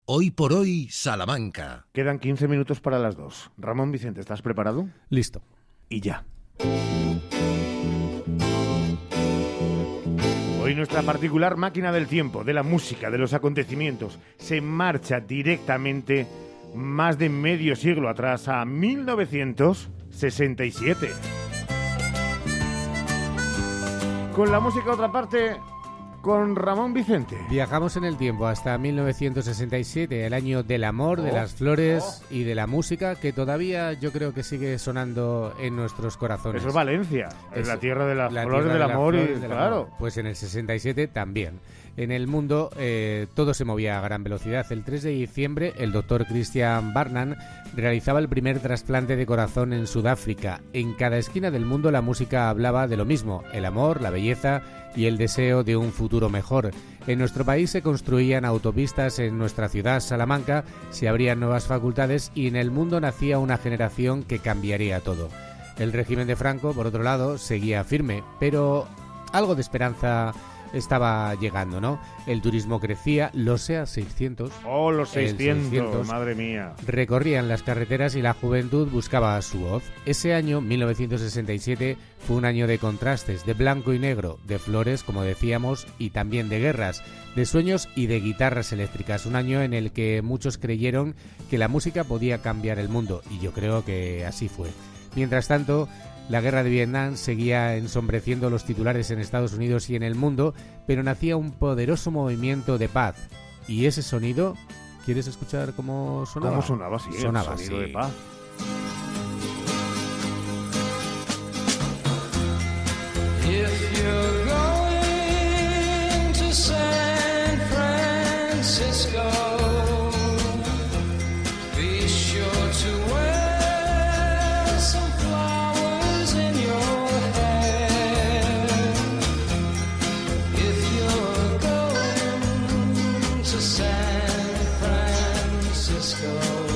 Hoy por hoy, Salamanca. Quedan 15 minutos para las 2. Ramón Vicente, ¿estás preparado? Listo. Y ya. Hoy nuestra particular máquina del tiempo, de la música, de los acontecimientos, se marcha directamente más de medio siglo atrás, a 1967. Con la música otra parte, con Ramón Vicente. Viajamos en el tiempo hasta 1967, el año del amor, de las flores y de la música, que todavía yo creo que sigue sonando en nuestros corazones. Eso es Valencia, es la tierra de las flores del amor y claro. Pues en el 67 también. En el mundo todo se movía a gran velocidad. El 3 de diciembre el doctor Christian Barnard realizaba el primer trasplante de corazón en Sudáfrica. En cada esquina del mundo la música hablaba de lo mismo, el amor, la belleza y el deseo de un futuro mejor. En nuestro país se construían autopistas, en nuestra ciudad, Salamanca, se abrían nuevas facultades y en el mundo nacía una generación que cambiaría todo. El régimen de Franco, por otro lado, seguía firme, pero algo de esperanza estaba llegando, ¿no? El turismo crecía, los SEA 600... ¡Oh, los 600! ¡Madre mía! Recorrían las carreteras y la juventud buscaba su voz. Ese año, 1967, fue un año de contrastes, de blanco y negro, de flores, como decíamos, y también de guerras, de sueños y de guitarras eléctricas. Un año en el que muchos creyeron que la música podía cambiar el mundo, y yo creo que así fue. Mientras tanto, la guerra de Vietnam seguía ensombreciendo los titulares en Estados Unidos y en el mundo, pero nacía un poderoso movimiento de paz. ¿Y ese sonido? ¿Quieres escuchar cómo sonaba? ¿Cómo sonaba? Sí, sonaba el sonido así. de paz. If you're going to San Francisco, be sure to wear some flowers in your hair. If you're going to San Francisco,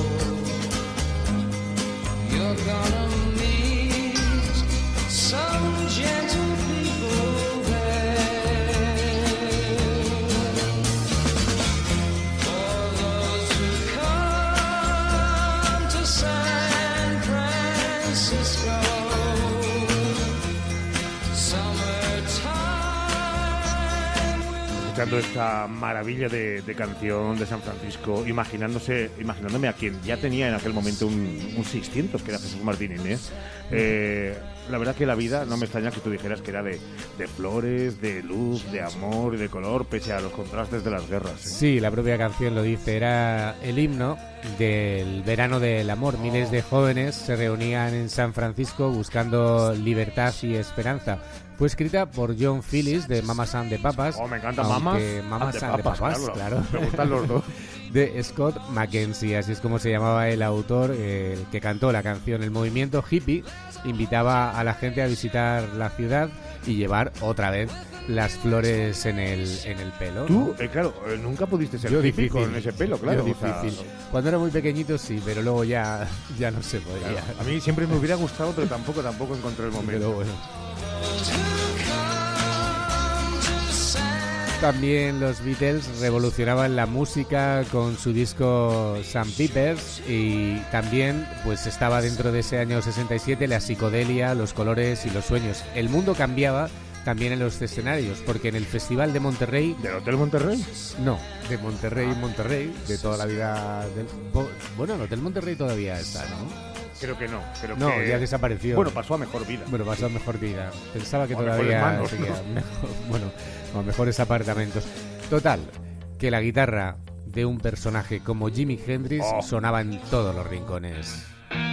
you're gonna meet some gentle people there. For those who come to San Francisco, summertime will Escuchando esta maravilla de canción de San Francisco, imaginándome a quien ya tenía en aquel momento un 600, que era Jesús Martín Inés. La verdad que la vida, no me extraña que tú dijeras que era de flores, de luz, de amor y de color, pese a los contrastes de las guerras. Sí, la propia canción lo dice, era el himno del verano del amor. Miles de jóvenes se reunían en San Francisco buscando libertad y esperanza. Fue escrita por John Phillips de Mamas and the Papas. Oh, me encanta aunque Mamas and the Papas, claro. Me gustan los dos. De Scott Mackenzie, así es como se llamaba el autor, el que cantó la canción. El movimiento hippie invitaba a la gente a visitar la ciudad y llevar otra vez las flores en el pelo. Tú, claro, nunca pudiste ser hippie con ese pelo, claro. Yo difícil. Cuando era muy pequeñito sí, pero luego ya no se podía. Claro, a mí siempre me hubiera gustado, pero tampoco encontré el momento. Pero bueno. También los Beatles revolucionaban la música con su disco Sam Peepers, y también pues estaba dentro de ese año 67 la psicodelia, los colores y los sueños. El mundo cambiaba también en los escenarios, porque en el Festival de Monterrey... ¿Del Hotel Monterrey? No, de Monterrey, de toda la vida... Bueno, el Hotel Monterrey todavía está, ¿no? Creo que no. No, ya desapareció. Bueno, pasó a mejor vida. Pensaba que o todavía manos, seguía ¿no? mejor, bueno, o mejores apartamentos. Total, que la guitarra de un personaje como Jimi Hendrix sonaba en todos los rincones.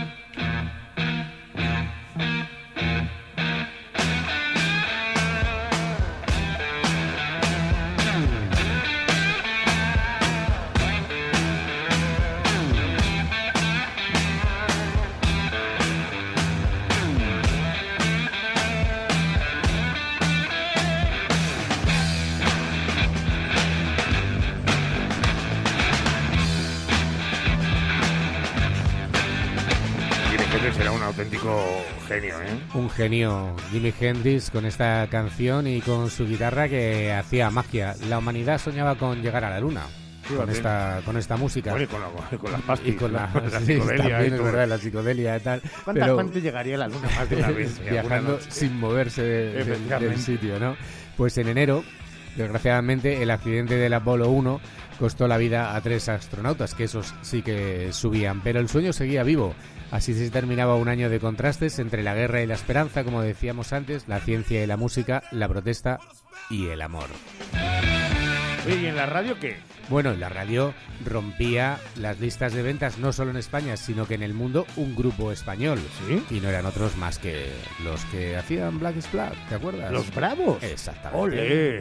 Era un auténtico genio, ¿eh? Un genio, Jimi Hendrix, con esta canción y con su guitarra que hacía magia. La humanidad soñaba con llegar a la luna. con esta música. Bueno, y con las pastis, Y con la la sí, psicodelia también y es todo. verdad, la psicodelia y tal. ¿Cuánta Pero gente llegaría a la luna más de una vez? alguna viajando noche? sin moverse del Efectivamente. sitio, ¿no? Pues en enero, desgraciadamente, el accidente del Apolo 1 costó la vida a 3 astronautas, que esos sí que subían, pero el sueño seguía vivo. Así se terminaba un año de contrastes entre la guerra y la esperanza, como decíamos antes, la ciencia y la música, la protesta y el amor. Oye, ¿y en la radio qué? Bueno, la radio rompía las listas de ventas no solo en España, sino que en el mundo un grupo español. ¿Sí? Y no eran otros más que los que hacían Black is Black, ¿te acuerdas? Los Bravos. Exactamente. ¡Ole!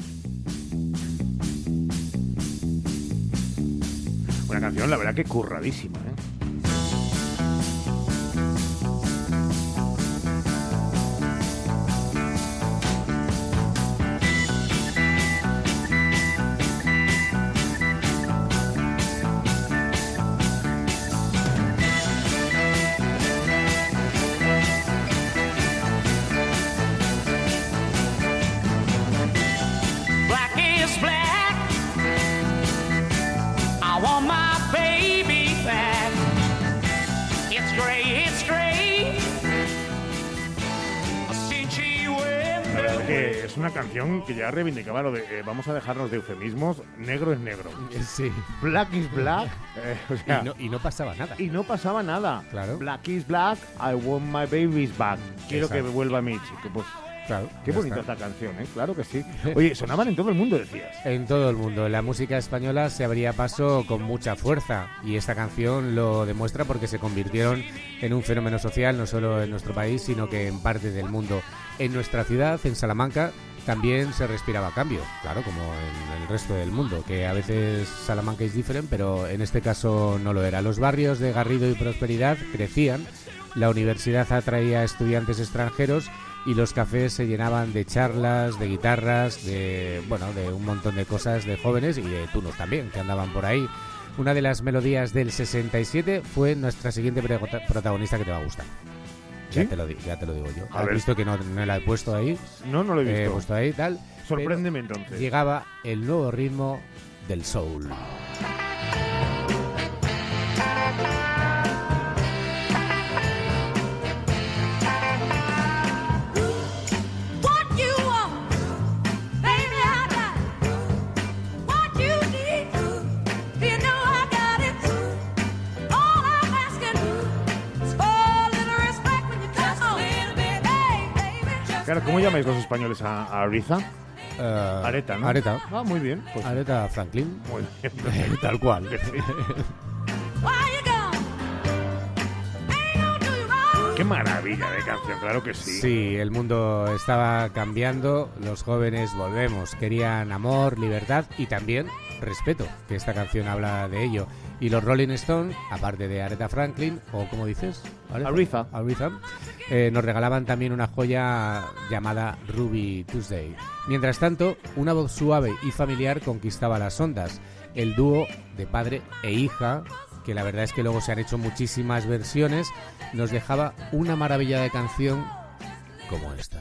Una canción, la verdad que curradísima, ¿eh? Black is black. I want my baby back. It's gray. Since she went La verdad que es una canción que ya reivindicaba lo de vamos a dejarnos de eufemismos, negro es negro. Sí. Black is black. O sea, Y no pasaba nada. y no pasaba nada. Claro. Black is black, I want my babies back. Quiero Exacto. que vuelva mi chico. Pues Claro, qué ya bonita está. esta canción, ¿eh? Claro que sí. Oye, sonaban en todo el mundo, decías. En todo el mundo. La música española se abría paso con mucha fuerza y esta canción lo demuestra porque se convirtieron en un fenómeno social no solo en nuestro país, sino que en parte del mundo. En nuestra ciudad, en Salamanca, también se respiraba cambio, claro, como en el resto del mundo, que a veces Salamanca es diferente, pero en este caso no lo era. Los barrios de Garrido y Prosperidad crecían, la universidad atraía a estudiantes extranjeros y los cafés se llenaban de charlas, de guitarras, de un montón de cosas de jóvenes y de tunos también, que andaban por ahí. Una de las melodías del 67 fue nuestra siguiente protagonista que te va a gustar. ¿Sí? Ya te lo digo yo. A ¿Has ver. visto que no la he puesto ahí? No, no lo he He visto. puesto ahí, tal. Sorpréndeme Pero entonces. llegaba el nuevo ritmo del soul. What you want, baby, I got it. What you need, you know I got it. All I'm asking is for a little respect when you touch a little bit, hey, baby. Claro, ¿cómo llamáis los españoles a Ariza? Areta, ¿no? Areta. Ah, muy bien. Pues, Aretha Franklin. muy bien. Tal cual. Why you gone? Ain't gonna do you wrong. Qué maravilla de canción, claro que sí. Sí, el mundo estaba cambiando, los jóvenes volvemos, querían amor, libertad y también respeto, que esta canción habla de ello. Y los Rolling Stones, aparte de Aretha Franklin, o como dices, Aretha. nos regalaban también una joya llamada Ruby Tuesday. Mientras tanto, una voz suave y familiar conquistaba las ondas. El dúo de padre e hija, que la verdad es que luego se han hecho muchísimas versiones, nos dejaba una maravilla de canción como esta.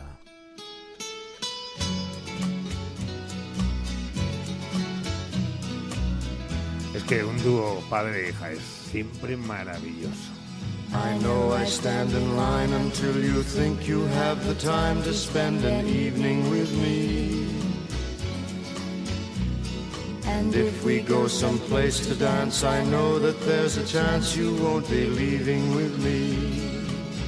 Es que un dúo padre e hija es siempre maravilloso. I know I stand in line until you think you have the time to spend an evening with me. And if we go someplace to dance, I know that there's a chance you won't be leaving with me.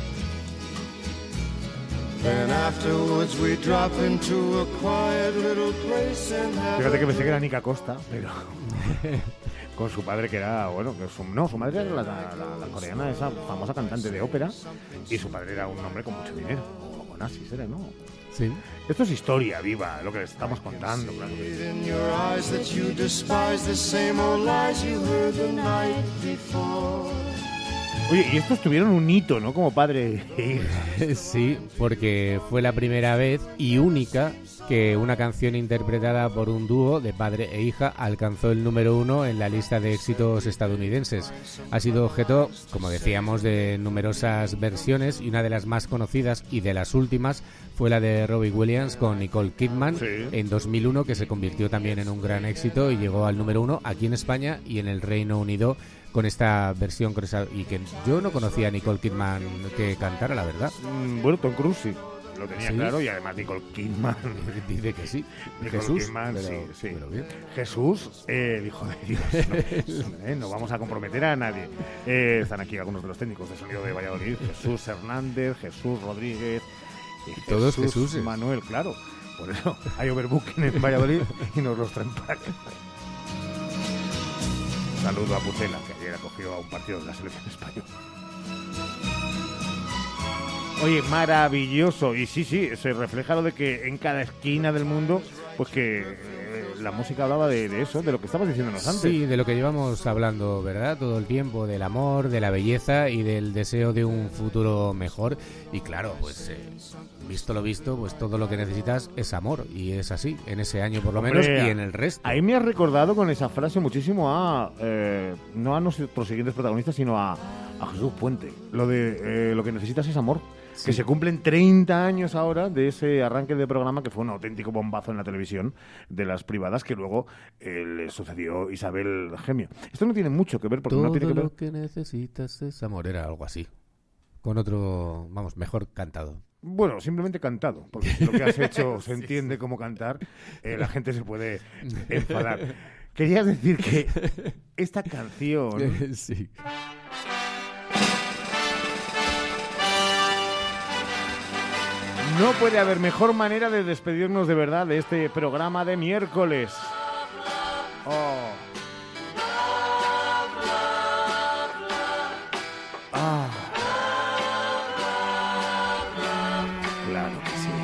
Then afterwards we drop into a quiet little place and have Fíjate que pensé que era Nica Costa, pero con su padre que era, bueno, que su madre era la coreana, esa famosa cantante de ópera, y su padre era un hombre con mucho dinero, como Onassis era, ¿no? Sí. Esto es historia viva, lo que les estamos contando, claro que sí. in your eyes that you despise the same old lies you heard the night before. Oye, y estos tuvieron un hito, ¿no? Como padre e hija. Sí, porque fue la primera vez y única que una canción interpretada por un dúo de padre e hija alcanzó el número 1 en la lista de éxitos estadounidenses. Ha sido objeto, como decíamos, de numerosas versiones y una de las más conocidas y de las últimas fue la de Robbie Williams con Nicole Kidman en 2001, que se convirtió también en un gran éxito y llegó al número 1 aquí en España y en el Reino Unido con esta versión, y que yo no conocía a Nicole Kidman que cantara, la verdad. Bueno, Tom Cruise sí. Lo tenía ¿Sí? claro, y además Nicole Kidman Dice que sí. Nicole Jesús, Kidman, pero, sí. pero bien. Jesús, el hijo de Dios. No vamos a comprometer a nadie. Están aquí algunos de los técnicos de sonido de Valladolid. Jesús Hernández, Jesús Rodríguez. Y Todos Jesús Jesuses. Manuel, claro. Por eso hay overbooking en Valladolid y nos los traen para acá. Saludo a Pucela, que ayer acogió a un partido de la selección española. Oye, maravilloso. Y sí, se refleja lo de que en cada esquina del mundo, pues que la música hablaba de eso, de lo que estabas diciéndonos antes. Sí, de lo que llevamos hablando, ¿verdad? Todo el tiempo, del amor, de la belleza y del deseo de un futuro mejor. Y claro, pues visto lo visto, pues todo lo que necesitas es amor. Y es así, en ese año por lo Hombre, menos y en el resto. Ahí me has recordado con esa frase muchísimo a, no a nuestros siguientes protagonistas, sino a Jesús Puente. Lo de lo que necesitas es amor. Sí. Que se cumplen 30 años ahora de ese arranque de programa que fue un auténtico bombazo en la televisión de las privadas que luego le sucedió Isabel Gemio. Esto no tiene mucho que ver porque todo no tiene que ver... lo que necesitas es amor, era algo así. Con otro, vamos, mejor cantado. Bueno, simplemente cantado, porque si lo que has hecho se entiende como cantar, la gente se puede enfadar. Querías decir que esta canción... Sí. No puede haber mejor manera de despedirnos de verdad de este programa de miércoles. Oh. Ah. Claro que sí.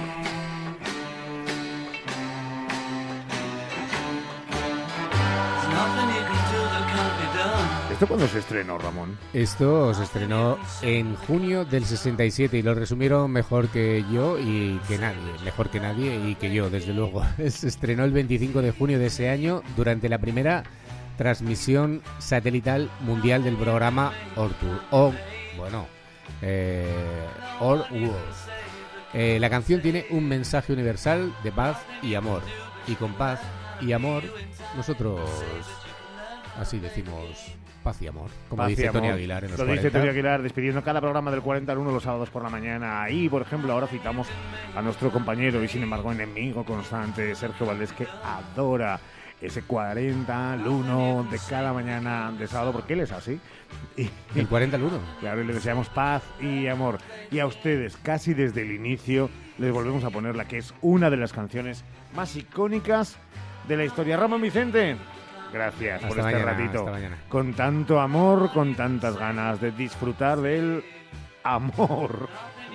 ¿Esto cuándo se estrenó, Ramón? Esto se estrenó en junio del 67 y lo resumieron mejor que yo y que nadie, mejor que nadie y que yo, desde luego. Se estrenó el 25 de junio de ese año durante la primera transmisión satelital mundial del programa Our World. La canción tiene un mensaje universal de paz y amor. Y con paz y amor, nosotros así decimos paz y amor, como Paz y dice Tony amor. Aguilar en los Lo 40. dice Tony Aguilar, despidiendo cada programa del 40 al 1 los sábados por la mañana. Y, por ejemplo, ahora citamos a nuestro compañero y, sin embargo, enemigo constante, Sergio Valdés, que adora ese 40 al 1 de cada mañana de sábado, porque él es así. Y, El 40 al 1. claro, y le deseamos paz y amor. Y a ustedes, casi desde el inicio, les volvemos a poner la que es una de las canciones más icónicas de la historia. Ramón Vicente, gracias por este ratito. Hasta mañana. Con tanto amor, con tantas ganas de disfrutar del amor.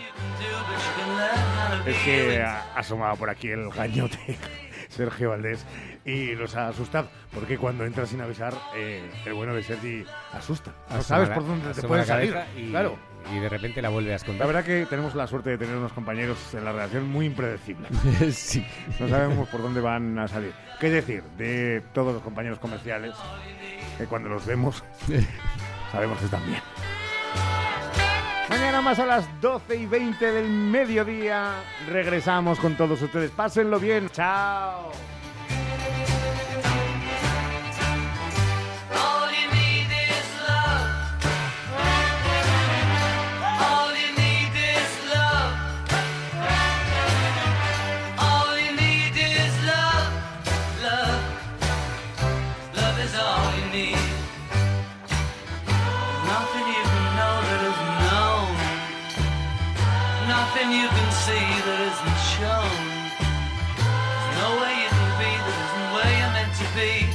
Es que ha asomado por aquí el gañote Sergio Valdés y nos ha asustado, porque cuando entra sin avisar, el bueno de Sergi asusta. No sabes por dónde te puede salir. Claro. Y de repente la vuelve a La esconder. verdad que tenemos la suerte de tener unos compañeros en la redacción muy impredecibles. Sí. No sabemos por dónde van a salir. ¿Qué decir de todos los compañeros comerciales que cuando los vemos sabemos que están bien? Mañana más a las 12:20 del mediodía regresamos con todos ustedes. Pásenlo bien. Chao. All you need is love. All you need is love. All you need is love. Love. Love is all you need. Nothing you can know that isn't known. Nothing you can see that isn't shown. There's no way you can be that isn't where you're meant to be.